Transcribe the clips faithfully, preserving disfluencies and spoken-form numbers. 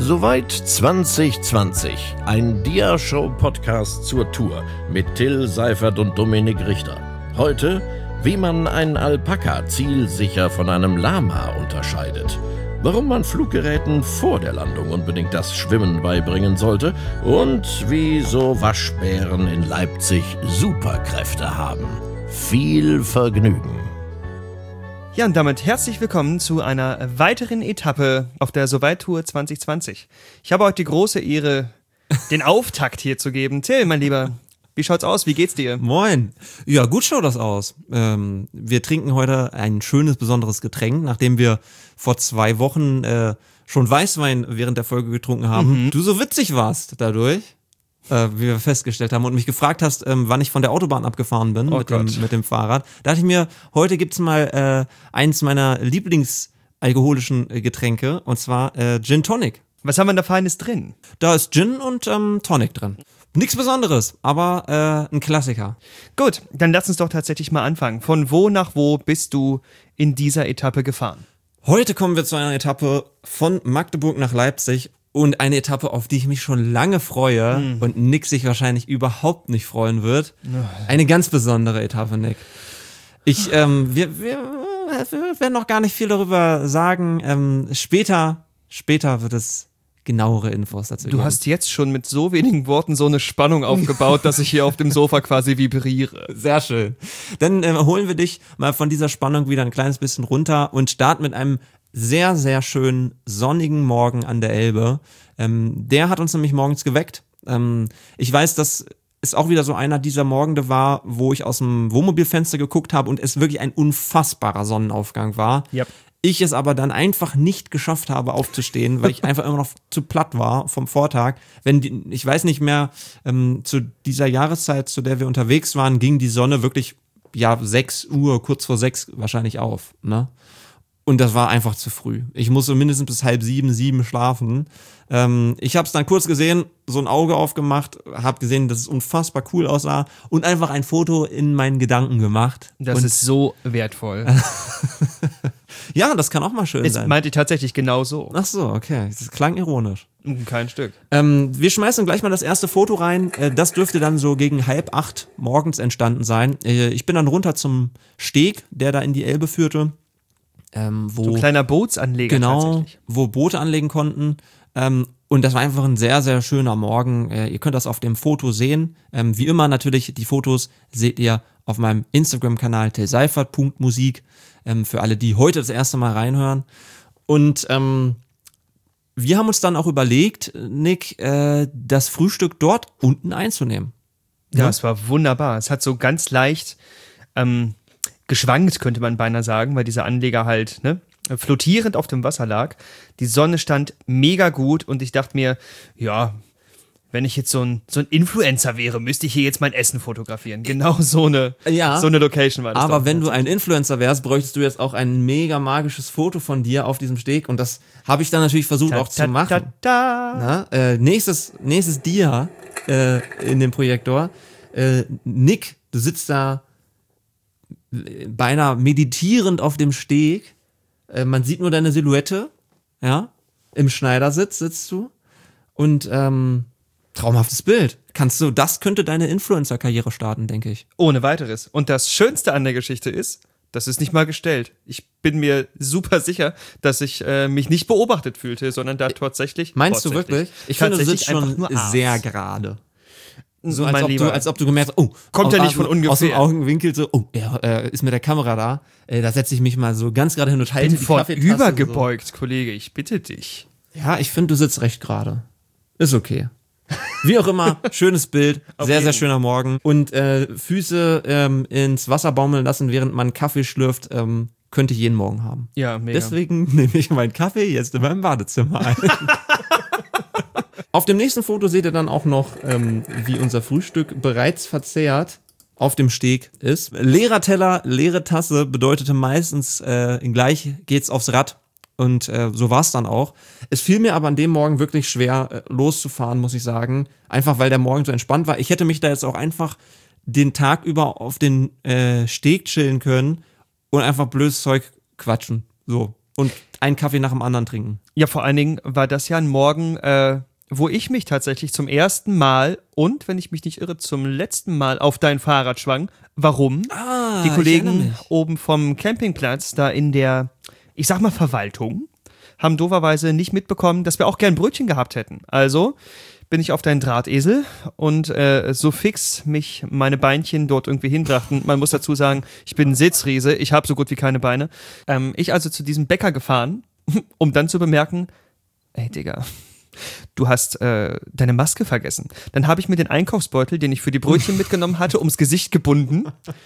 Soweit zwanzig zwanzig. Ein Dia-Show-Podcast zur Tour mit Till Seifert und Dominik Richter. Heute, wie man einen Alpaka zielsicher von einem Lama unterscheidet. Warum man Fluggeräten vor der Landung unbedingt das Schwimmen beibringen sollte. Und wieso Waschbären in Leipzig Superkräfte haben. Viel Vergnügen. Ja, und damit herzlich willkommen zu einer weiteren Etappe auf der Soweit-Tour zwanzig zwanzig. Ich habe heute die große Ehre, den Auftakt hier zu geben. Till, mein Lieber, wie schaut's aus? Wie geht's dir? Moin. Ja, gut schaut das aus. Ähm, wir trinken heute ein schönes, besonderes Getränk, nachdem wir vor zwei Wochen äh, schon Weißwein während der Folge getrunken haben. Mhm. Du so witzig warst dadurch. Äh, wie wir festgestellt haben und mich gefragt hast, ähm, wann ich von der Autobahn abgefahren bin oh mit, dem, mit dem Fahrrad. Da dachte ich mir, heute gibt's mal äh, eins meiner Lieblingsalkoholischen äh, Getränke und zwar äh, Gin Tonic. Was haben wir da Feines drin? Da ist Gin und ähm, Tonic drin. Nichts Besonderes, aber äh, ein Klassiker. Gut, dann lass uns doch tatsächlich mal anfangen. Von wo nach wo bist du in dieser Etappe gefahren? Heute kommen wir zu einer Etappe von Magdeburg nach Leipzig. Und eine Etappe, auf die ich mich schon lange freue mm. und Nick sich wahrscheinlich überhaupt nicht freuen wird. Eine ganz besondere Etappe, Nick. Ich, ähm, wir, wir, wir werden noch gar nicht viel darüber sagen. Ähm, später, später wird es genauere Infos dazu Du geben. hast jetzt schon mit so wenigen Worten so eine Spannung aufgebaut, dass ich hier auf dem Sofa quasi vibriere. Sehr schön. Dann äh, holen wir dich mal von dieser Spannung wieder ein kleines bisschen runter und starten mit einem sehr, sehr schönen sonnigen Morgen an der Elbe. Ähm, der hat uns nämlich morgens geweckt. Ähm, ich weiß, dass es auch wieder so einer dieser Morgende war, wo ich aus dem Wohnmobilfenster geguckt habe und es wirklich ein unfassbarer Sonnenaufgang war. Yep. Ich es aber dann einfach nicht geschafft habe aufzustehen, weil ich einfach immer noch zu platt war vom Vortag. Wenn die, ich weiß nicht mehr, ähm, zu dieser Jahreszeit, zu der wir unterwegs waren, ging die Sonne wirklich ja sechs Uhr, kurz vor sechs wahrscheinlich auf, ne? Und das war einfach zu früh. Ich musste mindestens bis halb sieben, sieben schlafen. Ähm, ich habe es dann kurz gesehen, so ein Auge aufgemacht, habe gesehen, dass es unfassbar cool aussah und einfach ein Foto in meinen Gedanken gemacht. Das und ist so wertvoll. Ja, das kann auch mal schön Jetzt sein. meinte ich tatsächlich genau so. Ach so, okay. Das klang ironisch. Kein Stück. Ähm, wir schmeißen gleich mal das erste Foto rein. Äh, das dürfte dann so gegen halb acht morgens entstanden sein. Äh, ich bin dann runter zum Steg, der da in die Elbe führte. Ähm, wo, so ein kleiner Bootsanleger genau, tatsächlich. Wo Boote anlegen konnten. Ähm, und das war einfach ein sehr, sehr schöner Morgen. Äh, ihr könnt das auf dem Foto sehen. Ähm, wie immer natürlich, die Fotos seht ihr auf meinem Instagram-Kanal tillseifert punkt musik. Ähm, für alle, die heute das erste Mal reinhören. Und ähm, wir haben uns dann auch überlegt, Nick, äh, das Frühstück dort unten einzunehmen. Ja, ja, es war wunderbar. Es hat so ganz leicht ähm, geschwankt, könnte man beinahe sagen, weil dieser Anleger halt ne, flottierend auf dem Wasser lag. Die Sonne stand mega gut und ich dachte mir, ja, wenn ich jetzt so ein, so ein Influencer wäre, müsste ich hier jetzt mein Essen fotografieren. Genau so eine, ja, so eine Location war das. Aber wenn du ein Influencer wärst, bräuchtest du jetzt auch ein mega magisches Foto von dir auf diesem Steg und das habe ich dann natürlich versucht ta, auch ta, zu machen. Ta, ta. Na, äh, nächstes, nächstes Dia äh, in dem Projektor. Äh, Nick, du sitzt da beinahe meditierend auf dem Steg. Äh, man sieht nur deine Silhouette. Ja, im Schneidersitz sitzt du. Und ähm, traumhaftes Bild. Kannst du, das könnte deine Influencer-Karriere starten, denke ich. Ohne weiteres. Und das Schönste an der Geschichte ist, das ist nicht mal gestellt. Ich bin mir super sicher, dass ich äh, mich nicht beobachtet fühlte, sondern da tatsächlich. Meinst du wirklich? Ich finde, du sitzt schon nur sehr gerade. So, mein als, ob Lieber. du, als ob du gemerkt hast, oh, kommt ja aus, nicht von ungefähr. Aus dem Augenwinkel so, oh, er äh, ist mit der Kamera da. Äh, da setze ich mich mal so ganz gerade hin und halte bin die vor Kaffeetasse übergebeugt, so. Kollege, ich bitte dich. Ja, ich finde, du sitzt recht gerade. Ist okay. Wie auch immer, schönes Bild, sehr, sehr schöner Morgen. Und äh, Füße ähm, ins Wasser baumeln lassen, während man Kaffee schlürft, ähm, könnte ich jeden Morgen haben. Ja, mega. Deswegen nehme ich meinen Kaffee jetzt in meinem Badezimmer ein. Auf dem nächsten Foto seht ihr dann auch noch, ähm, wie unser Frühstück bereits verzehrt auf dem Steg ist. Leerer Teller, leere Tasse bedeutete meistens, äh, gleich geht's aufs Rad. Und äh, so war es dann auch. Es fiel mir aber an dem Morgen wirklich schwer, äh, loszufahren, muss ich sagen. Einfach, weil der Morgen so entspannt war. Ich hätte mich da jetzt auch einfach den Tag über auf den äh, Steg chillen können und einfach blödes Zeug quatschen. So. Und einen Kaffee nach dem anderen trinken. Ja, vor allen Dingen war das ja ein Morgen, äh, wo ich mich tatsächlich zum ersten Mal und, wenn ich mich nicht irre, zum letzten Mal auf dein Fahrrad schwang. Warum? Ah, Die ich Kollegen erinnere mich. oben vom Campingplatz, da in der, ich sag mal, Verwaltung, haben dooferweise nicht mitbekommen, dass wir auch gern Brötchen gehabt hätten. Also bin ich auf deinen Drahtesel und äh, so fix mich meine Beinchen dort irgendwie hinbrachten. Man muss dazu sagen, ich bin ein Sitzriese, ich habe so gut wie keine Beine. Ähm, ich also zu diesem Bäcker gefahren, um dann zu bemerken, ey Digga, du hast äh, deine Maske vergessen. Dann habe ich mir den Einkaufsbeutel, den ich für die Brötchen mitgenommen hatte, ums Gesicht gebunden.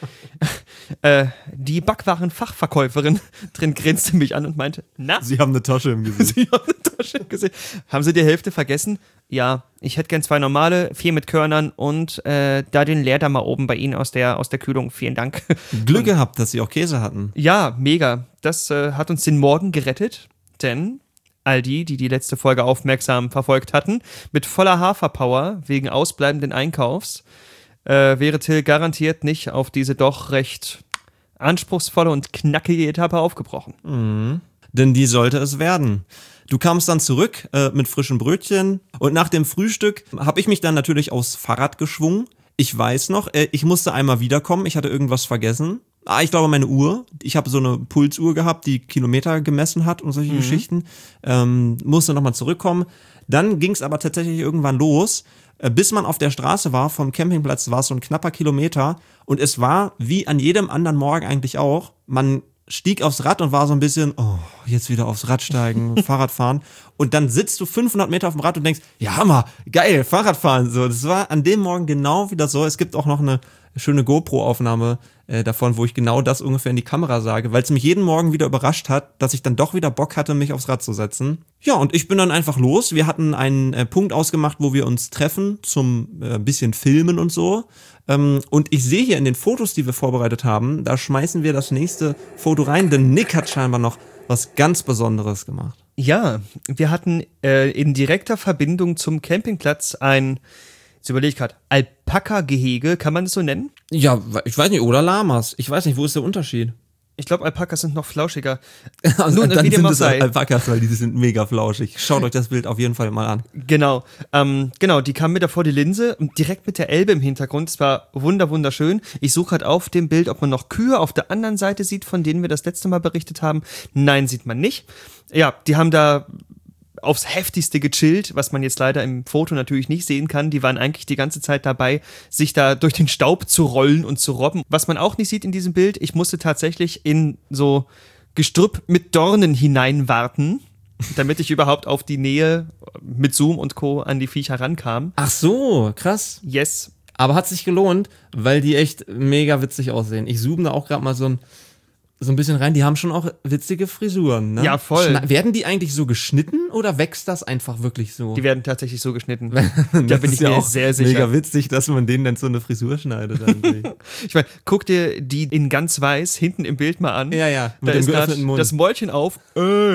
äh, die Backwarenfachverkäuferin drin grinste mich an und meinte, na? Sie haben eine Tasche im Gesicht. Sie haben eine Tasche im Gesicht. Haben Sie die Hälfte vergessen? Ja, ich hätte gern zwei normale, vier mit Körnern und äh, da den Leer da mal oben bei Ihnen aus der, aus der Kühlung. Vielen Dank. Glück gehabt, dass sie auch Käse hatten. Ja, mega. Das äh, hat uns den Morgen gerettet, denn all die, die die letzte Folge aufmerksam verfolgt hatten, mit voller Haferpower wegen ausbleibenden Einkaufs, äh, wäre Till garantiert nicht auf diese doch recht anspruchsvolle und knackige Etappe aufgebrochen. Mhm. Denn die sollte es werden. Du kamst dann zurück äh, mit frischen Brötchen und nach dem Frühstück habe ich mich dann natürlich aufs Fahrrad geschwungen. Ich weiß noch, äh, ich musste einmal wiederkommen, ich hatte irgendwas vergessen. Ah, ich glaube meine Uhr. Ich habe so eine Pulsuhr gehabt, die Kilometer gemessen hat und solche mhm. Geschichten. Ähm, musste nochmal zurückkommen. Dann ging es aber tatsächlich irgendwann los. Äh, bis man auf der Straße war, vom Campingplatz war es so ein knapper Kilometer. Und es war, wie an jedem anderen Morgen eigentlich auch, man stieg aufs Rad und war so ein bisschen, oh, jetzt wieder aufs Rad steigen, Fahrrad fahren. Und dann sitzt du fünfhundert Meter auf dem Rad und denkst, ja Hammer, geil, Fahrradfahren. So, das war an dem Morgen genau wieder so. Es gibt auch noch eine schöne GoPro-Aufnahme äh, davon, wo ich genau das ungefähr in die Kamera sage, weil es mich jeden Morgen wieder überrascht hat, dass ich dann doch wieder Bock hatte, mich aufs Rad zu setzen. Ja, und ich bin dann einfach los. Wir hatten einen äh, Punkt ausgemacht, wo wir uns treffen zum äh, bisschen Filmen und so. Ähm, und ich sehe hier in den Fotos, die wir vorbereitet haben, da schmeißen wir das nächste Foto rein, denn Nick hat scheinbar noch was ganz Besonderes gemacht. Ja, wir hatten äh, in direkter Verbindung zum Campingplatz ein, jetzt überlege ich gerade, Alpaka-Gehege, kann man das so nennen? Ja, ich weiß nicht, oder Lamas. Ich weiß nicht, wo ist der Unterschied? Ich glaube, Alpakas sind noch flauschiger. Also, Nun, dann wie dem sind auch es sei. Alpakas, weil die sind mega flauschig. Schaut euch das Bild auf jeden Fall mal an. Genau, ähm, genau, die kamen mir da vor die Linse und direkt mit der Elbe im Hintergrund. Es war wunder wunderschön. Ich suche halt auf dem Bild, ob man noch Kühe auf der anderen Seite sieht, von denen wir das letzte Mal berichtet haben. Nein, sieht man nicht. Ja, die haben da aufs Heftigste gechillt, was man jetzt leider im Foto natürlich nicht sehen kann. Die waren eigentlich die ganze Zeit dabei, sich da durch den Staub zu rollen und zu robben. Was man auch nicht sieht in diesem Bild, ich musste tatsächlich in so Gestrüpp mit Dornen hineinwarten, damit ich überhaupt auf die Nähe mit Zoom und Co. an die Viecher rankam. Ach so, krass. Yes. Aber hat sich gelohnt, weil die echt mega witzig aussehen. Ich zoome da auch gerade mal so ein, so ein bisschen rein. Die haben schon auch witzige Frisuren, ne? Ja, voll. Schna- werden die eigentlich so geschnitten oder wächst das einfach wirklich so? Die werden tatsächlich so geschnitten. da Da bin ich mir sehr sicher. Mega witzig, dass man denen dann so eine Frisur schneidet. Ich meine, guck dir die in ganz weiß hinten im Bild mal an. ja, ja, Da mit dem ist grad geöffneten Mund. das Mäulchen auf. Äh.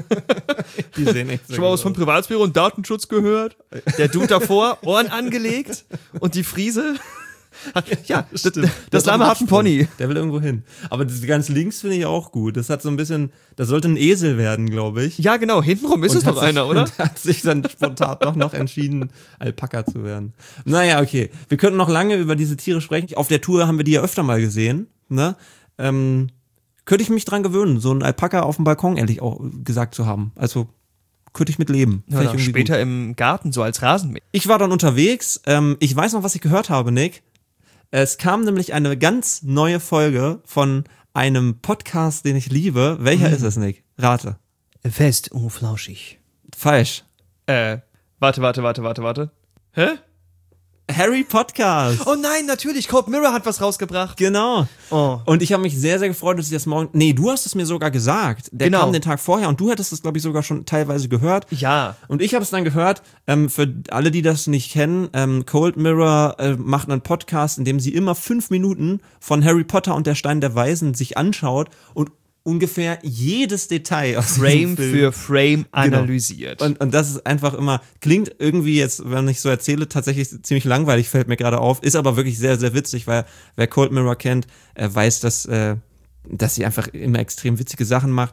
Die sehen echt so Schon mal was gut vom aus. Privatsphäre und Datenschutz gehört? Der Dude davor, Ohren angelegt und die Friese. Ja, das, das, das Lama hat einen Pony. Der will irgendwo hin. Aber das ganz links finde ich auch gut. Das hat so ein bisschen, das sollte ein Esel werden, glaube ich. Ja, genau, hintenrum ist Und es doch hat sich- einer, oder? Und hat sich dann spontan doch noch entschieden, Alpaka zu werden. Naja, okay. Wir könnten noch lange über diese Tiere sprechen. Auf der Tour haben wir die ja öfter mal gesehen. Ne? Ähm, könnte ich mich dran gewöhnen, so einen Alpaka auf dem Balkon, ehrlich auch gesagt zu haben. Also könnte ich mit leben. Fänd ich Oder irgendwie später gut. im Garten, so als Rasenmäher. Ich war dann unterwegs. Ähm, ich weiß noch, was ich gehört habe, Nick. Es kam nämlich eine ganz neue Folge von einem Podcast, den ich liebe. Welcher Mhm. ist es, Nick? Rate. Fest und flauschig. Falsch. Äh, warte, warte, warte, warte, warte. Hä? Harry Podcast. Oh nein, natürlich, Cold Mirror hat was rausgebracht. Genau. Oh. Und ich habe mich sehr, sehr gefreut, dass ich das morgen... Nee, du hast es mir sogar gesagt. Der Genau. kam den Tag vorher und du hättest es, glaube ich, sogar schon teilweise gehört. Ja. Und ich habe es dann gehört, ähm, für alle, die das nicht kennen, ähm, Cold Mirror äh, macht einen Podcast, in dem sie immer fünf Minuten von Harry Potter und der Stein der Weisen sich anschaut und ungefähr jedes Detail aus diesem Frame Film für Frame analysiert. Und, und das ist einfach immer, klingt irgendwie jetzt, wenn ich so erzähle, tatsächlich ziemlich langweilig, fällt mir gerade auf, ist aber wirklich sehr, sehr witzig, weil wer Cold Mirror kennt, äh, weiß, dass, äh, dass sie einfach immer extrem witzige Sachen macht.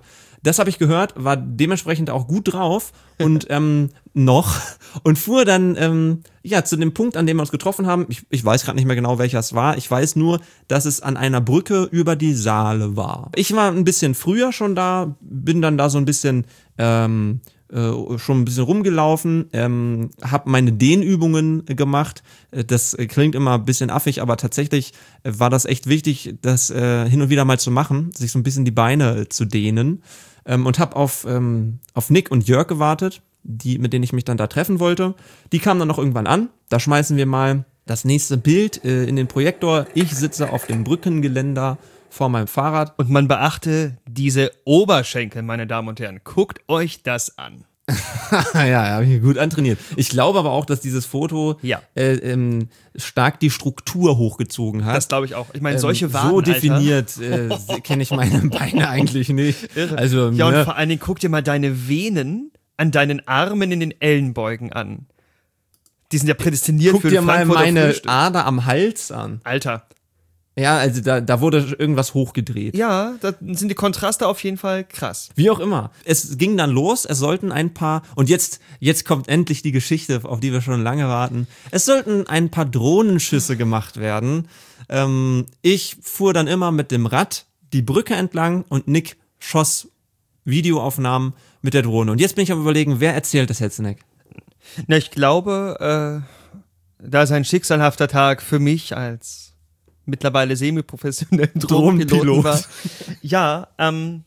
das habe ich gehört, war dementsprechend auch gut drauf und ähm, noch und fuhr dann ähm, ja zu dem Punkt, an dem wir uns getroffen haben. Ich, ich weiß gerade nicht mehr genau, welcher es war. Ich weiß nur, dass es an einer Brücke über die Saale war. Ich war ein bisschen früher schon da, bin dann da so ein bisschen ähm, äh, schon ein bisschen rumgelaufen, ähm, habe meine Dehnübungen gemacht. Das klingt immer ein bisschen affig, aber tatsächlich war das echt wichtig, das äh, hin und wieder mal zu machen, sich so ein bisschen die Beine äh, zu dehnen. Ähm, und habe auf, ähm, auf Nick und Jörg gewartet, die, mit denen ich mich dann da treffen wollte. Die kamen dann noch irgendwann an. Da schmeißen wir mal das nächste Bild äh, in den Projektor. Ich sitze auf dem Brückengeländer vor meinem Fahrrad. Und man beachte diese Oberschenkel, meine Damen und Herren. Guckt euch das an. ja, ja, habe ich gut antrainiert. Ich glaube aber auch, dass dieses Foto ja. äh, ähm, stark die Struktur hochgezogen hat. Das glaube ich auch. Ich meine, solche ähm, Waden, so definiert äh, kenne ich meine Beine eigentlich nicht. Irre. Also, ja, ne? und vor allen Dingen guck dir mal deine Venen an deinen Armen in den Ellenbeugen an. Die sind ja prädestiniert Guck für dir ein mal Frankfurter meine Frühstück. Ader am Hals an. Alter. Ja, also da, da wurde irgendwas hochgedreht. Ja, da sind die Kontraste auf jeden Fall krass. Wie auch immer. Es ging dann los, es sollten ein paar, und jetzt, jetzt kommt endlich die Geschichte, auf die wir schon lange warten. Es sollten ein paar Drohnenschüsse gemacht werden. Ähm, ich fuhr dann immer mit dem Rad die Brücke entlang und Nick schoss Videoaufnahmen mit der Drohne. Und jetzt bin ich am Überlegen, wer erzählt das jetzt, Nick? Na, ich glaube, äh, da ist ein schicksalhafter Tag für mich als mittlerweile semi-professionellen Drohnenpiloten war. Ja, ähm,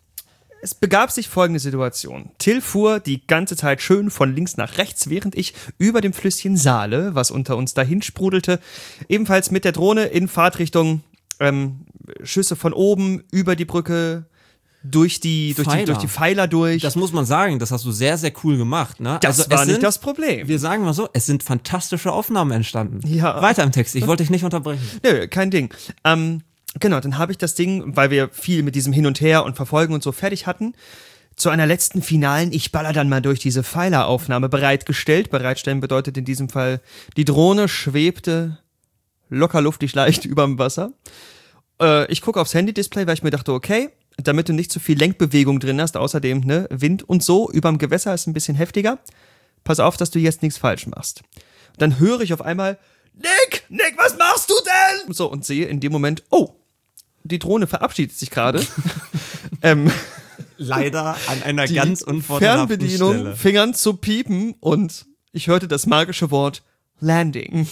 es begab sich folgende Situation. Till fuhr die ganze Zeit schön von links nach rechts, während ich über dem Flüsschen Saale, was unter uns dahin sprudelte, ebenfalls mit der Drohne in Fahrtrichtung ähm, Schüsse von oben über die Brücke, durch die, durch die, durch die Pfeiler durch. Das muss man sagen, das hast du sehr, sehr cool gemacht. Ne? Das also war es nicht sind, das Problem. Wir sagen mal so, es sind fantastische Aufnahmen entstanden. Ja. Weiter im Text, ich wollte dich nicht unterbrechen. Nö, kein Ding. Ähm, genau, dann habe ich das Ding, weil wir viel mit diesem Hin und Her und Verfolgen und so fertig hatten, zu einer letzten finalen, ich baller dann mal durch diese Pfeileraufnahme bereitgestellt. Bereitstellen bedeutet in diesem Fall, die Drohne schwebte locker luftig leicht überm Wasser. Äh, ich gucke aufs Handy-Display, weil ich mir dachte, okay, damit du nicht zu viel Lenkbewegung drin hast, außerdem ne, Wind und so, überm Gewässer ist ein bisschen heftiger. Pass auf, dass du jetzt nichts falsch machst. Dann höre ich auf einmal, Nick, Nick, was machst du denn? So, und sehe in dem Moment, oh, die Drohne verabschiedet sich gerade. ähm, Leider an einer die ganz unvorteilhaften Fernbedienung Stelle. fing an zu piepen und ich hörte das magische Wort Landing.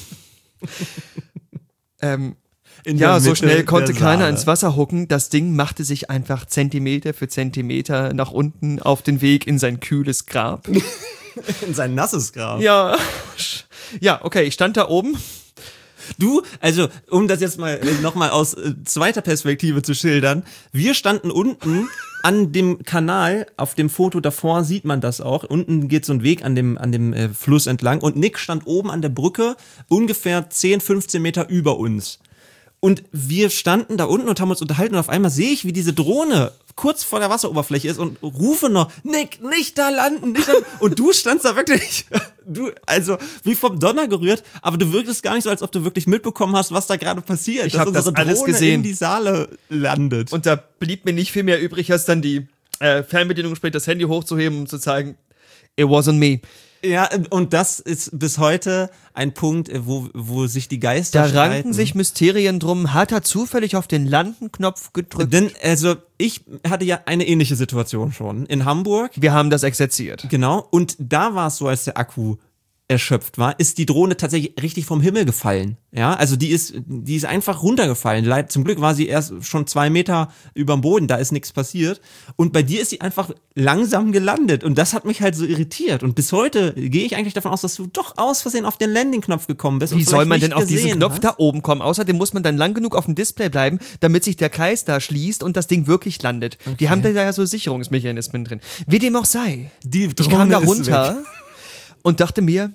ähm, In ja, der so Mitte schnell konnte der keiner Saale. ins Wasser hucken. Das Ding machte sich einfach Zentimeter für Zentimeter nach unten auf den Weg in sein kühles Grab. In sein nasses Grab. Ja, ja, okay, ich stand da oben. Du, also, um das jetzt mal nochmal aus äh, zweiter Perspektive zu schildern, wir standen unten an dem Kanal, auf dem Foto davor sieht man das auch, unten geht so ein Weg an dem, an dem äh, Fluss entlang und Nick stand oben an der Brücke, ungefähr zehn, fünfzehn Meter über uns. Und wir standen da unten und haben uns unterhalten und auf einmal sehe ich, wie diese Drohne kurz vor der Wasseroberfläche ist und rufe noch, Nick, nicht da landen, nicht da landen. Und du standst da wirklich, du, also wie vom Donner gerührt, aber du wirktest gar nicht so, als ob du wirklich mitbekommen hast, was da gerade passiert. Ich dass hab das unsere alles Drohne gesehen. in die Saale landet. Und da blieb mir nicht viel mehr übrig, als dann die äh, Fernbedienung später das Handy hochzuheben, um zu zeigen, it wasn't me. Ja, und das ist bis heute ein Punkt, wo, wo sich die Geister Da streiten. ranken sich Mysterien drum. Hat er zufällig auf den Landenknopf gedrückt? Denn, also, ich hatte ja eine ähnliche Situation schon in Hamburg. Wir haben das exerziert. Genau, und da war es so, als der Akku erschöpft war, ist die Drohne tatsächlich richtig vom Himmel gefallen. Ja, also die ist, die ist einfach runtergefallen. Leid, zum Glück war sie erst schon zwei Meter überm Boden, da ist nichts passiert. Und bei dir ist sie einfach langsam gelandet. Und das hat mich halt so irritiert. Und bis heute gehe ich eigentlich davon aus, dass du doch aus Versehen auf den Landing-Knopf gekommen bist. Wie soll man denn auf diesen gesehen Knopf hast. da oben kommen? Außerdem muss man dann lang genug auf dem Display bleiben, damit sich der Kreis da schließt und das Ding wirklich landet. Okay. Die haben da ja so Sicherungsmechanismen drin. Wie dem auch sei. Die Ich Drohne kam da ist runter und dachte mir,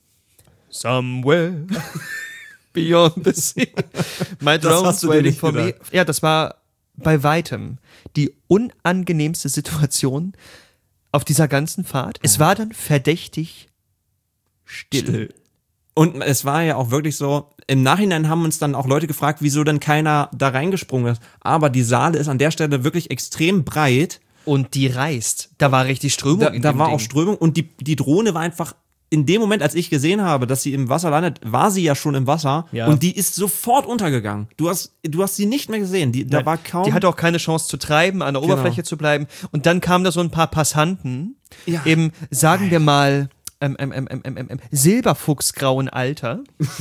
somewhere beyond the sea, my Das drone's hast du dir waiting nicht for me. gedacht. Ja, das war bei weitem die unangenehmste Situation auf dieser ganzen Fahrt. Es war dann verdächtig still. Still. Und es war ja auch wirklich so, im Nachhinein haben uns dann auch Leute gefragt, wieso denn keiner da reingesprungen ist. Aber die Saale ist an der Stelle wirklich extrem breit Und die reißt. Da war richtig Strömung Da, in da dem war Ding. auch Strömung und die, die Drohne war einfach, in dem Moment, als ich gesehen habe, dass sie im Wasser landet, war sie ja schon im Wasser Ja. und die ist sofort untergegangen. Du hast, du hast sie nicht mehr gesehen. Die, da Nein, war kaum. Die hatte auch keine Chance zu treiben, an der Genau. Oberfläche zu bleiben. Und dann kamen da so ein paar Passanten, Ja. eben, sagen wir mal, ähm, ähm, ähm, ähm, ähm, ähm, Silberfuchsgrauen Alter.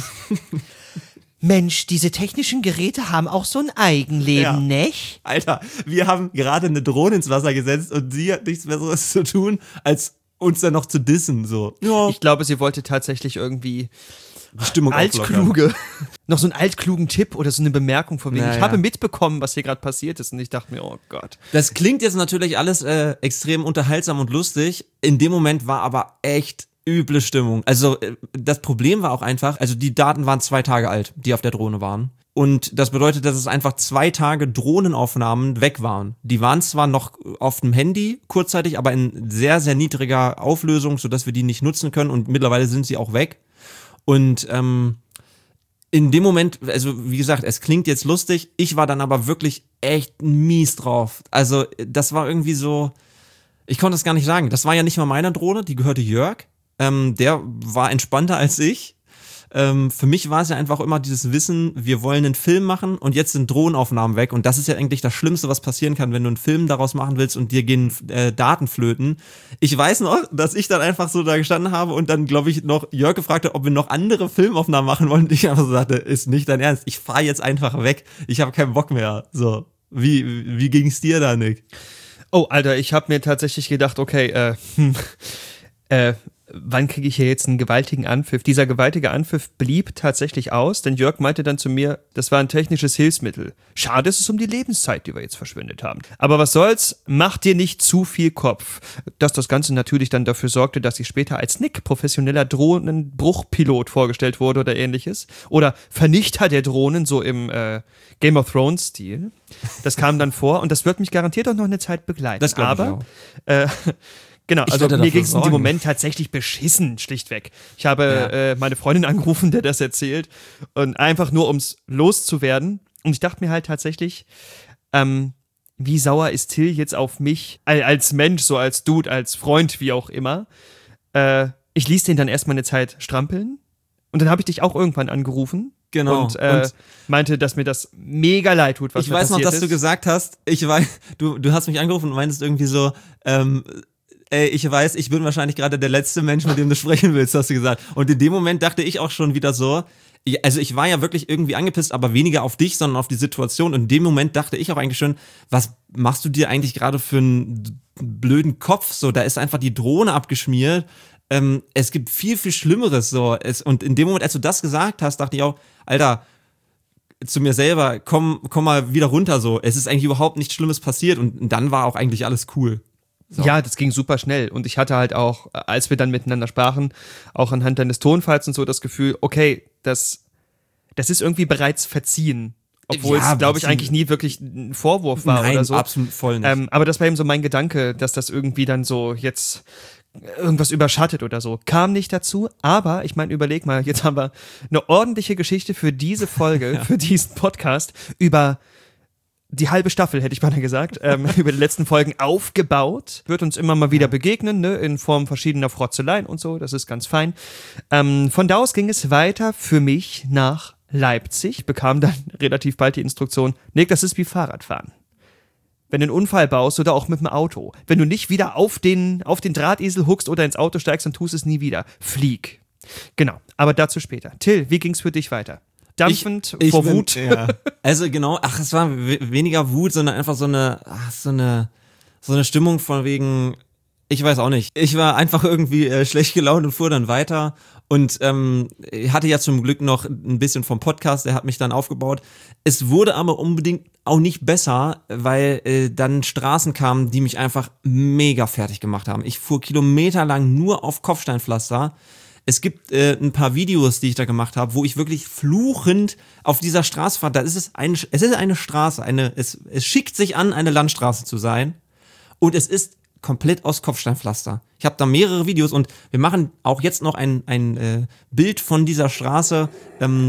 Mensch, diese technischen Geräte haben auch so ein Eigenleben, Ja. nicht? Alter, wir haben gerade eine Drohne ins Wasser gesetzt und sie hat nichts Besseres zu tun, als uns dann noch zu dissen. So. Ja, Ich glaube, sie wollte tatsächlich irgendwie die Stimmung auflockern. altkluge, noch so einen altklugen Tipp oder so eine Bemerkung von wegen, Na ich ja. habe mitbekommen, was hier gerade passiert ist und ich dachte mir, oh Gott. Das klingt jetzt natürlich alles äh, extrem unterhaltsam und lustig. In dem Moment war aber echt üble Stimmung. Also äh, das Problem war auch einfach, also die Daten waren zwei Tage alt, die auf der Drohne waren. Und das bedeutet, dass es einfach zwei Tage Drohnenaufnahmen weg waren. Die waren zwar noch auf dem Handy kurzzeitig, aber in sehr, sehr niedriger Auflösung, sodass wir die nicht nutzen können und mittlerweile sind sie auch weg. Und ähm, in dem Moment, also wie gesagt, es klingt jetzt lustig, ich war dann aber wirklich echt mies drauf. Also das war irgendwie so, ich konnte es gar nicht sagen. Das war ja nicht mal meine Drohne, die gehörte Jörg. Ähm, der war entspannter als ich. Ähm, für mich war es ja einfach immer dieses Wissen, wir wollen einen Film machen und jetzt sind Drohnenaufnahmen weg und das ist ja eigentlich das Schlimmste, was passieren kann, wenn du einen Film daraus machen willst und dir gehen äh, Daten flöten. Ich weiß noch, dass ich dann einfach so da gestanden habe und dann, glaube ich, noch Jörg gefragt hat, ob wir noch andere Filmaufnahmen machen wollen und ich einfach so sagte, ist nicht dein Ernst, ich fahre jetzt einfach weg, ich habe keinen Bock mehr. So, wie, wie ging's dir da, Nick? Oh, Alter, ich habe mir tatsächlich gedacht, okay, äh, hm, äh, wann kriege ich hier jetzt einen gewaltigen Anpfiff? Dieser gewaltige Anpfiff blieb tatsächlich aus, denn Jörg meinte dann zu mir, das war ein technisches Hilfsmittel. Schade ist es um die Lebenszeit, die wir jetzt verschwendet haben. Aber was soll's, mach dir nicht zu viel Kopf. Dass das Ganze natürlich dann dafür sorgte, dass ich später als Nick professioneller Drohnenbruchpilot vorgestellt wurde oder ähnliches. Oder Vernichter der Drohnen, so im äh, Game of Thrones-Stil. Das kam dann vor und das wird mich garantiert auch noch eine Zeit begleiten. Das glaub ich Aber, auch. äh, Genau, Ich also werde mir dafür ging es in dem sorgen. Moment tatsächlich beschissen, schlichtweg. Ich habe Ja. äh, meine Freundin angerufen, der das erzählt, und einfach nur, ums loszuwerden. Und ich dachte mir halt tatsächlich, ähm, wie sauer ist Till jetzt auf mich, al- als Mensch, so als Dude, als Freund, wie auch immer. Äh, ich ließ den dann erstmal eine Zeit strampeln. Und dann habe ich dich auch irgendwann angerufen. Genau. Und, äh, Und meinte, dass mir das mega leid tut, was ich mir weiß noch, passiert dass du ist. gesagt hast, ich weiß, du, du hast mich angerufen und meintest irgendwie so, ähm, ey, ich weiß, ich bin wahrscheinlich gerade der letzte Mensch, mit dem du sprechen willst, hast du gesagt. Und in dem Moment dachte ich auch schon wieder so, ich, also ich war ja wirklich irgendwie angepisst, aber weniger auf dich, sondern auf die Situation. Und in dem Moment dachte ich auch eigentlich schon, was machst du dir eigentlich gerade für einen blöden Kopf? So, da ist einfach die Drohne abgeschmiert. Ähm, es gibt viel, viel Schlimmeres. So. Es, und in dem Moment, als du das gesagt hast, dachte ich auch, Alter, zu mir selber, komm, komm mal wieder runter so. Es ist eigentlich überhaupt nichts Schlimmes passiert und dann war auch eigentlich alles cool. So. Ja, das ging super schnell. Und ich hatte halt auch, als wir dann miteinander sprachen, auch anhand deines Tonfalls und so das Gefühl, okay, das, das ist irgendwie bereits verziehen. Obwohl Ja, es, glaube ich, verziehen. eigentlich nie wirklich ein Vorwurf war Nein, oder so. absolut voll nicht. Ähm, aber das war eben so mein Gedanke, dass das irgendwie dann so jetzt irgendwas überschattet oder so. Kam nicht dazu, aber ich meine, überleg mal, jetzt haben wir eine ordentliche Geschichte für diese Folge, für diesen Podcast über die halbe Staffel, hätte ich beinahe gesagt, ähm, über die letzten Folgen aufgebaut. Wird uns immer mal wieder begegnen, ne, in Form verschiedener Frotzeleien und so, das ist ganz fein. Ähm, von da aus ging es weiter für mich nach Leipzig, bekam dann relativ bald die Instruktion, Nick, das ist wie Fahrradfahren. Wenn du einen Unfall baust oder auch mit dem Auto, wenn du nicht wieder auf den, auf den Drahtesel huckst oder ins Auto steigst, dann tust es nie wieder. Flieg. Genau, aber dazu später. Till, wie ging's für dich weiter? Dampfend Ich vor bin- Wut? Ja. Also genau, ach, es war we- weniger Wut, sondern einfach so eine, ach, so eine, so eine Stimmung von wegen, ich weiß auch nicht. Ich war einfach irgendwie äh, schlecht gelaunt und fuhr dann weiter und ähm, hatte ja zum Glück noch ein bisschen vom Podcast, der hat mich dann aufgebaut. Es wurde aber unbedingt auch nicht besser, weil äh, dann Straßen kamen, die mich einfach mega fertig gemacht haben. Ich fuhr kilometerlang nur auf Kopfsteinpflaster. Es gibt äh, ein paar Videos, die ich da gemacht habe, wo ich wirklich fluchend auf dieser Straße fahre. Da ist es eine, es ist eine Straße, eine, es, es schickt sich an, eine Landstraße zu sein. Und es ist komplett aus Kopfsteinpflaster. Ich habe da mehrere Videos und wir machen auch jetzt noch ein, ein äh, Bild von dieser Straße ähm,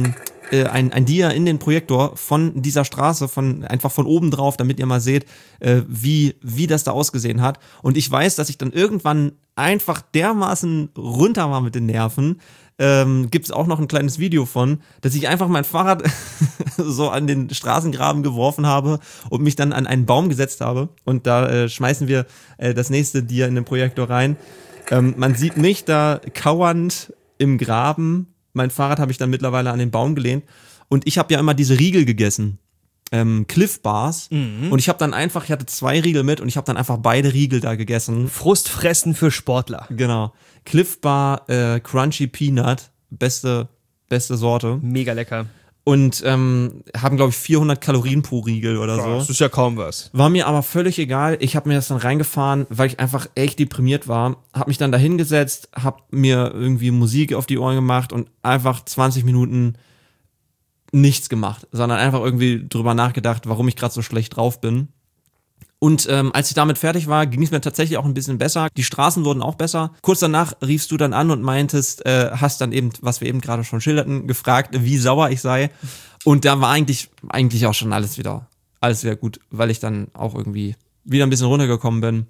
äh, ein, ein Dia in den Projektor von dieser Straße, von einfach von oben drauf, damit ihr mal seht, äh, wie, wie das da ausgesehen hat. Und ich weiß, dass ich dann irgendwann einfach dermaßen runter war mit den Nerven. Ähm, gibt es auch noch ein kleines Video von, dass ich einfach mein Fahrrad so an den Straßengraben geworfen habe und mich dann an einen Baum gesetzt habe. Und da äh, schmeißen wir äh, das nächste Dia in den Projektor rein. Ähm, man sieht mich da kauernd im Graben. Mein Fahrrad habe ich dann mittlerweile an den Baum gelehnt. Und ich habe ja immer diese Riegel gegessen. Ähm, Cliff Bars. Mhm. Und ich habe dann einfach, ich hatte zwei Riegel mit und ich habe dann einfach beide Riegel da gegessen. Frustfressen für Sportler. Genau. Cliff Bar äh, Crunchy Peanut. Beste, beste Sorte. Mega lecker. Und ähm, haben, glaube ich, vierhundert Kalorien pro Riegel oder ja, so. Das ist ja kaum was. War mir aber völlig egal. Ich habe mir das dann reingefahren, weil ich einfach echt deprimiert war. Habe mich dann da hingesetzt, habe mir irgendwie Musik auf die Ohren gemacht und einfach zwanzig Minuten nichts gemacht, sondern einfach irgendwie drüber nachgedacht, warum ich gerade so schlecht drauf bin. Und ähm, als ich damit fertig war, ging es mir tatsächlich auch ein bisschen besser. Die Straßen wurden auch besser. Kurz danach riefst du dann an und meintest, äh, hast dann eben, was wir eben gerade schon schilderten, gefragt, wie sauer ich sei. Und da war eigentlich, eigentlich auch schon alles wieder, alles wieder gut, weil ich dann auch irgendwie wieder ein bisschen runtergekommen bin.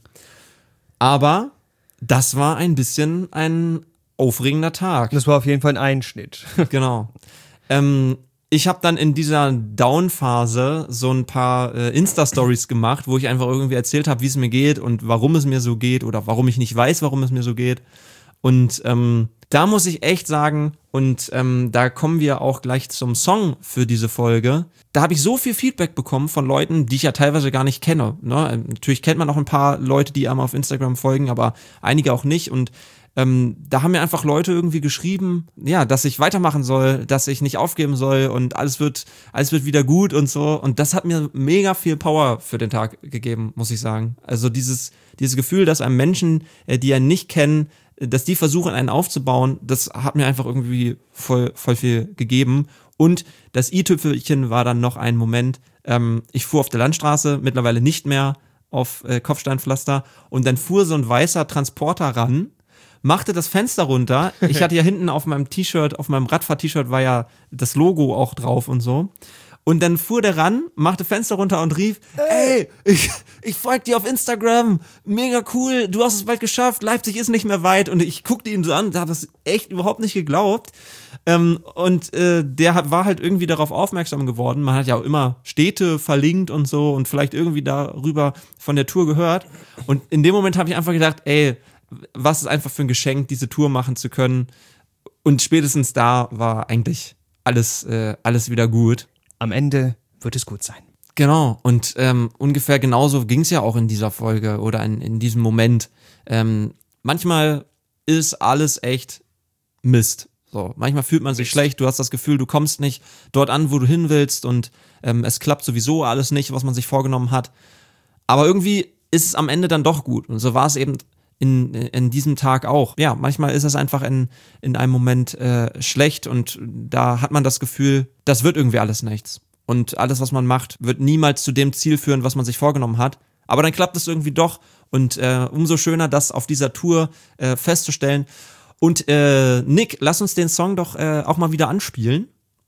Aber das war ein bisschen ein aufregender Tag. Das war auf jeden Fall ein Einschnitt. Genau. Ähm, Ich habe dann in dieser Down-Phase so ein paar äh, Insta-Stories gemacht, wo ich einfach irgendwie erzählt habe, wie es mir geht und warum es mir so geht oder warum ich nicht weiß, warum es mir so geht. Und ähm, da muss ich echt sagen, und ähm, da kommen wir auch gleich zum Song für diese Folge, da habe ich so viel Feedback bekommen von Leuten, die ich ja teilweise gar nicht kenne. Ne? Natürlich kennt man auch ein paar Leute, die einem auf Instagram folgen, aber einige auch nicht. Und Ähm, da haben mir einfach Leute irgendwie geschrieben, ja, dass ich weitermachen soll, dass ich nicht aufgeben soll und alles wird, alles wird wieder gut und so. Und das hat mir mega viel Power für den Tag gegeben, muss ich sagen. Also dieses, dieses Gefühl, dass einem Menschen, äh, die einen nicht kennen, dass die versuchen, einen aufzubauen, das hat mir einfach irgendwie voll, voll viel gegeben. Und das i-Tüpfelchen war dann noch ein Moment, ähm, ich fuhr auf der Landstraße, mittlerweile nicht mehr auf äh, Kopfsteinpflaster, und dann fuhr so ein weißer Transporter ran, machte das Fenster runter. Ich hatte ja hinten auf meinem T-Shirt, auf meinem Radfahr-T-Shirt war ja das Logo auch drauf und so. Und dann fuhr der ran, machte Fenster runter und rief, ey, ich, ich folge dir auf Instagram, mega cool, du hast es bald geschafft, Leipzig ist nicht mehr weit. Und ich guckte ihn so an, da habe das echt überhaupt nicht geglaubt. Ähm, und äh, der hat, war halt irgendwie darauf aufmerksam geworden. Man hat ja auch immer Städte verlinkt und so und vielleicht irgendwie darüber von der Tour gehört. Und in dem Moment habe ich einfach gedacht, ey, was ist einfach für ein Geschenk, diese Tour machen zu können. Und spätestens da war eigentlich alles, äh, alles wieder gut. Am Ende wird es gut sein. Genau. Und ähm, ungefähr genauso ging es ja auch in dieser Folge oder in, in diesem Moment. Ähm, manchmal ist alles echt Mist. So, manchmal fühlt man sich schlecht. Du hast das Gefühl, du kommst nicht dort an, wo du hin willst. Und ähm, es klappt sowieso alles nicht, was man sich vorgenommen hat. Aber irgendwie ist es am Ende dann doch gut. Und so war es eben In, in diesem Tag auch. Ja, manchmal ist es einfach in, in einem Moment äh, schlecht und da hat man das Gefühl, das wird irgendwie alles nichts. Und alles, was man macht, wird niemals zu dem Ziel führen, was man sich vorgenommen hat. Aber dann klappt es irgendwie doch und äh, umso schöner, das auf dieser Tour äh, festzustellen. Und äh, Nick, lass uns den Song doch äh, auch mal wieder anspielen.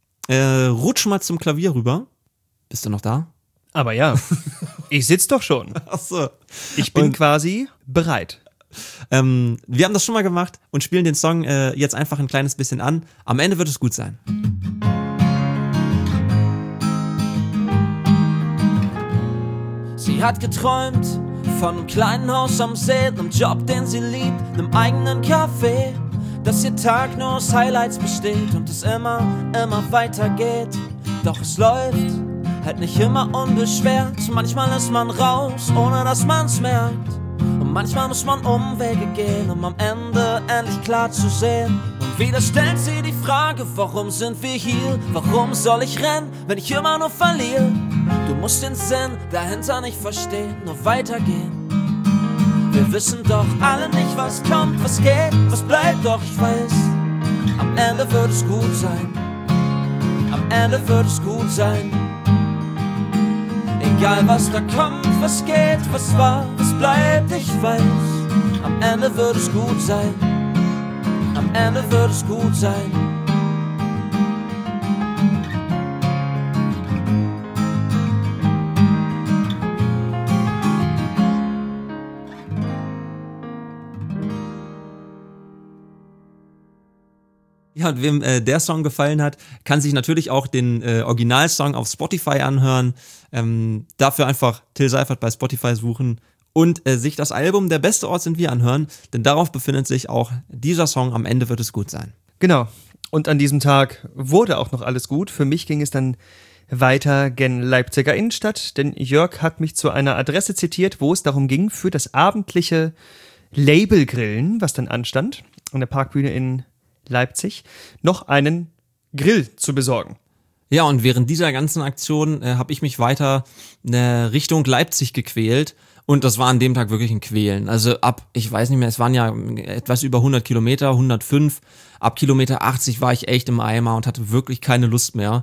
Äh, rutsch mal zum Klavier rüber. Bist du noch da? Aber ja, ich sitz doch schon. Ach so. Ich bin Und quasi bereit. Ähm, wir haben das schon mal gemacht und spielen den Song äh, jetzt einfach ein kleines bisschen an. Am Ende wird es gut sein. Sie hat geträumt von einem kleinen Haus am See, einem Job, den sie liebt, einem eigenen Café, dass ihr Tag nur aus Highlights besteht und es immer, immer weitergeht. Doch es läuft halt nicht immer unbeschwert. Manchmal ist man raus, ohne dass man's merkt. Und manchmal muss man Umwege gehen, um am Ende endlich klar zu sehen. Und wieder stellt sie die Frage, warum sind wir hier? Warum soll ich rennen, wenn ich immer nur verliere? Du musst den Sinn dahinter nicht verstehen, nur weitergehen. Wir wissen doch alle nicht, was kommt, was geht, was bleibt, doch ich weiß, am Ende wird es gut sein. Am Ende wird es gut sein. Egal was da kommt, was geht, was war, was bleibt, ich weiß, am Ende wird es gut sein. Am Ende wird es gut sein. Ja, und wem äh, der Song gefallen hat, kann sich natürlich auch den äh, Originalsong auf Spotify anhören. Ähm, dafür einfach Till Seifert bei Spotify suchen und äh, sich das Album Der beste Ort sind wir anhören, denn darauf befindet sich auch dieser Song Am Ende wird es gut sein. Genau. Und an diesem Tag wurde auch noch alles gut. Für mich ging es dann weiter gen Leipziger Innenstadt, denn Jörg hat mich zu einer Adresse zitiert, wo es darum ging, für das abendliche Labelgrillen, was dann anstand, an der Parkbühne in Leipzig, noch einen Grill zu besorgen. Ja, und während dieser ganzen Aktion äh, habe ich mich weiter äh, Richtung Leipzig gequält. Und das war an dem Tag wirklich ein Quälen. Also ab, ich weiß nicht mehr, es waren ja etwas über hundert Kilometer, hundertfünf. Ab Kilometer achtzig war ich echt im Eimer und hatte wirklich keine Lust mehr.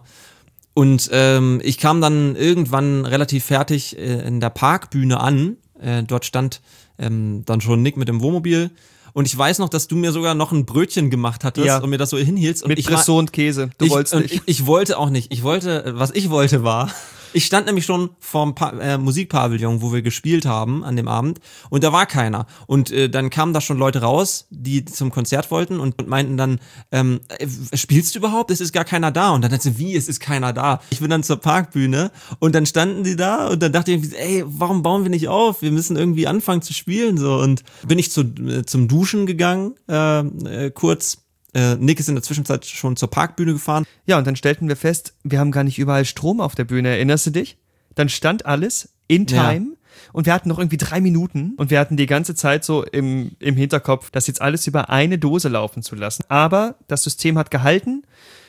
Und ähm, ich kam dann irgendwann relativ fertig äh, in der Parkbühne an. Äh, dort stand ähm, dann schon Nick mit dem Wohnmobil. Und ich weiß noch, dass du mir sogar noch ein Brötchen gemacht hattest ja. und mir das so hinhielst. Und mit ich Bressot und Käse. Du ich, wolltest und nicht. Ich, ich wollte auch nicht. Ich wollte, was ich wollte war, ich stand nämlich schon vorm pa- äh, Musikpavillon, wo wir gespielt haben an dem Abend und da war keiner. Und äh, dann kamen da schon Leute raus, die zum Konzert wollten und, und meinten dann, ähm, äh, spielst du überhaupt? Es ist gar keiner da. Und dann dachte ich, wie, es ist keiner da? Ich bin dann zur Parkbühne und dann standen die da und dann dachte ich, ey, warum bauen wir nicht auf? Wir müssen irgendwie anfangen zu spielen. So. Und bin ich zu, äh, zum Duschen gegangen, äh, äh, kurz. Äh, Nick ist in der Zwischenzeit schon zur Parkbühne gefahren. Ja, und dann stellten wir fest, wir haben gar nicht überall Strom auf der Bühne. Erinnerst du dich? Dann stand alles in time ja. und wir hatten noch irgendwie drei Minuten und wir hatten die ganze Zeit so im, im Hinterkopf, das jetzt alles über eine Dose laufen zu lassen. Aber das System hat gehalten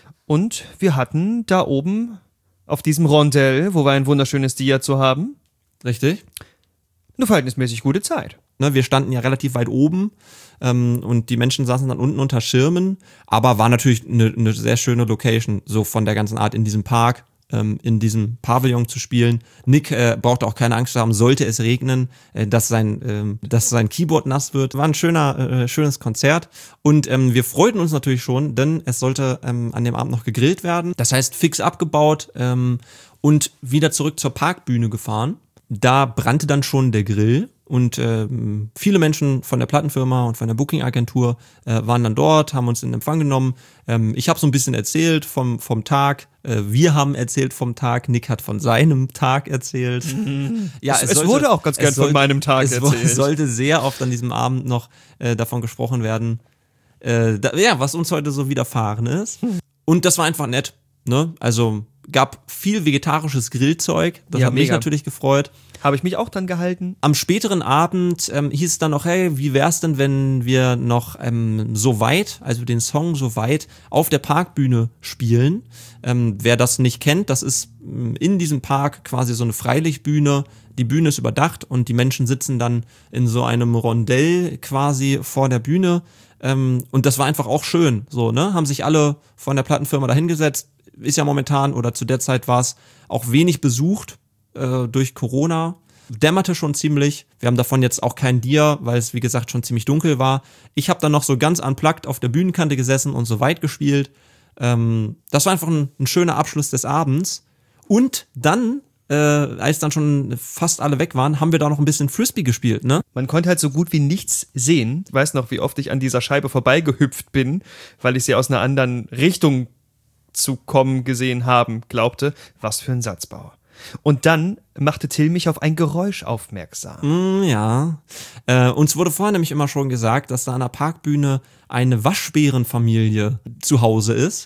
und wir hatten da oben auf diesem Rondell, wo wir ein wunderschönes Dia zu haben, richtig, eine verhältnismäßig gute Zeit. Ne, wir standen ja relativ weit oben ähm, und die Menschen saßen dann unten unter Schirmen, aber war natürlich eine, eine sehr schöne Location, so von der ganzen Art in diesem Park, ähm, in diesem Pavillon zu spielen. Nick äh, brauchte auch keine Angst haben, sollte es regnen, äh, dass sein ähm, dass sein Keyboard nass wird. War ein schöner, äh, schönes Konzert und ähm, wir freuten uns natürlich schon, denn es sollte ähm, an dem Abend noch gegrillt werden. Das heißt, fix abgebaut ähm, und wieder zurück zur Parkbühne gefahren. Da brannte dann schon der Grill. Und äh, viele Menschen von der Plattenfirma und von der Booking-Agentur äh, waren dann dort, haben uns in Empfang genommen. Ähm, ich habe so ein bisschen erzählt vom, vom Tag. Äh, wir haben erzählt vom Tag. Nick hat von seinem Tag erzählt. Mhm. Ja, es, es, sollte, es wurde auch ganz gern sollte, von meinem Tag es erzählt. Es sollte sehr oft an diesem Abend noch äh, davon gesprochen werden, äh, da, ja, was uns heute so widerfahren ist. Und das war einfach nett. Ne? Also gab viel vegetarisches Grillzeug. Das ja, hat mich mega. natürlich gefreut. Habe ich mich auch dran gehalten. Am späteren Abend ähm, hieß es dann noch, hey, wie wär's denn, wenn wir noch ähm, so weit, also den Song so weit auf der Parkbühne spielen. Ähm, wer das nicht kennt, das ist ähm, in diesem Park quasi so eine Freilichtbühne. Die Bühne ist überdacht und die Menschen sitzen dann in so einem Rondell quasi vor der Bühne. Ähm, und das war einfach auch schön, so, ne? Haben sich alle von der Plattenfirma da hingesetzt. Ist ja momentan oder zu der Zeit war es auch wenig besucht äh, durch Corona. Dämmerte schon ziemlich. Wir haben davon jetzt auch kein Dia, weil es wie gesagt schon ziemlich dunkel war. Ich habe dann noch so ganz unplugged auf der Bühnenkante gesessen und so weit gespielt. Ähm, das war einfach ein, ein schöner Abschluss des Abends. Und dann, äh, als dann schon fast alle weg waren, haben wir da noch ein bisschen Frisbee gespielt, ne? Man konnte halt so gut wie nichts sehen. Ich weiß noch, wie oft ich an dieser Scheibe vorbeigehüpft bin, weil ich sie aus einer anderen Richtung zu kommen gesehen haben glaubte. Was für ein Satzbauer. Und dann machte Till mich auf ein Geräusch aufmerksam. Mm, ja. Äh, uns wurde vorher nämlich immer schon gesagt, dass da an der Parkbühne eine Waschbärenfamilie zu Hause ist.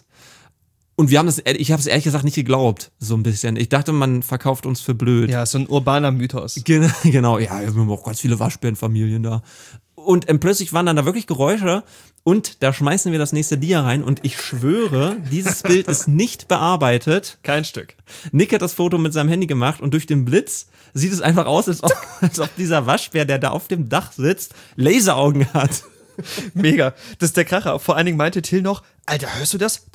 Und wir haben das, ich habe es ehrlich gesagt nicht geglaubt, so ein bisschen. Ich dachte, man verkauft uns für blöd. Ja, so ein urbaner Mythos. Gen- genau, ja, wir haben auch ganz viele Waschbärenfamilien da. Und ähm, plötzlich waren dann da wirklich Geräusche und da schmeißen wir das nächste Dia rein und ich schwöre, dieses Bild ist nicht bearbeitet. Kein Stück. Nick hat das Foto mit seinem Handy gemacht und durch den Blitz sieht es einfach aus, als ob, als ob dieser Waschbär, der da auf dem Dach sitzt, Laseraugen hat. Mega. Das ist der Kracher. Vor allen Dingen meinte Till noch, Alter, hörst du das?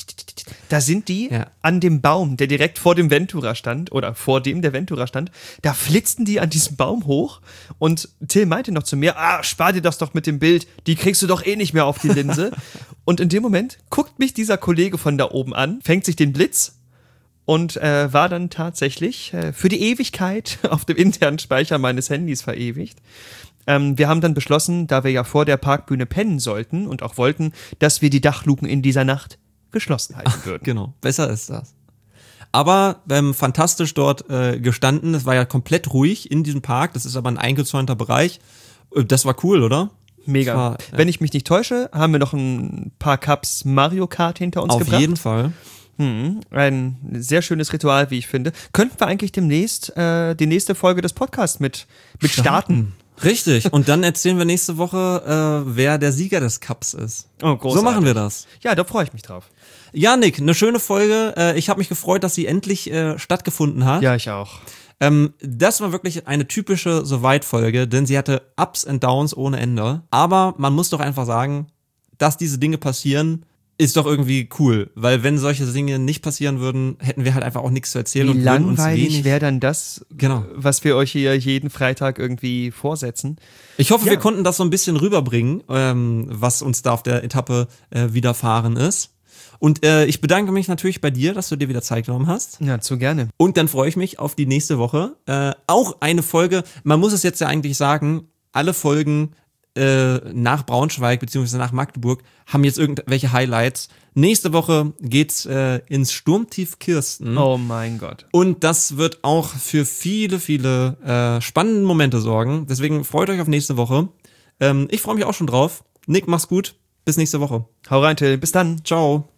Da sind die ja. an dem Baum, der direkt vor dem Ventura stand, oder vor dem der Ventura stand, da flitzten die an diesem Baum hoch und Till meinte noch zu mir, ah, spar dir das doch mit dem Bild, die kriegst du doch eh nicht mehr auf die Linse. Und in dem Moment guckt mich dieser Kollege von da oben an, fängt sich den Blitz und äh, war dann tatsächlich äh, für die Ewigkeit auf dem internen Speicher meines Handys verewigt. Ähm, wir haben dann beschlossen, da wir ja vor der Parkbühne pennen sollten und auch wollten, dass wir die Dachluken in dieser Nacht geschlossen halten würden. Genau, besser ist das. Aber ähm, fantastisch dort äh, gestanden. Es war ja komplett ruhig in diesem Park. Das ist aber ein eingezäunter Bereich. Äh, das war cool, oder? Mega. War, ja. Wenn ich mich nicht täusche, haben wir noch ein paar Cups Mario Kart hinter uns Auf gebracht. Auf jeden Fall. Hm, ein sehr schönes Ritual, wie ich finde. Könnten wir eigentlich demnächst äh, die nächste Folge des Podcasts mit, mit starten? Richtig. Und dann erzählen wir nächste Woche, äh, wer der Sieger des Cups ist. Oh, großartig. So machen wir das. Ja, da freue ich mich drauf. Ja, Nick, eine schöne Folge. Äh, ich habe mich gefreut, dass sie endlich äh, stattgefunden hat. Ja, ich auch. Ähm, das war wirklich eine typische So-Weit-Folge, denn sie hatte Ups and Downs ohne Ende. Aber man muss doch einfach sagen, dass diese Dinge passieren, ist doch irgendwie cool. Weil wenn solche Dinge nicht passieren würden, hätten wir halt einfach auch nichts zu erzählen. Wie und würden uns langweilig wenig wäre dann das, Genau. was wir euch hier jeden Freitag irgendwie vorsetzen. Ich hoffe, Ja. wir konnten das so ein bisschen rüberbringen, ähm, was uns da auf der Etappe äh, widerfahren ist. Und äh, ich bedanke mich natürlich bei dir, dass du dir wieder Zeit genommen hast. Ja, zu gerne. Und dann freue ich mich auf die nächste Woche. Äh, auch eine Folge, man muss es jetzt ja eigentlich sagen, alle Folgen äh, nach Braunschweig bzw. nach Magdeburg haben jetzt irgendwelche Highlights. Nächste Woche geht's äh, ins Sturmtief Kirsten. Oh mein Gott. Und das wird auch für viele, viele äh, spannende Momente sorgen. Deswegen freut euch auf nächste Woche. Ähm, ich freue mich auch schon drauf. Nick, mach's gut. Bis nächste Woche. Hau rein, Till. Bis dann. Ciao.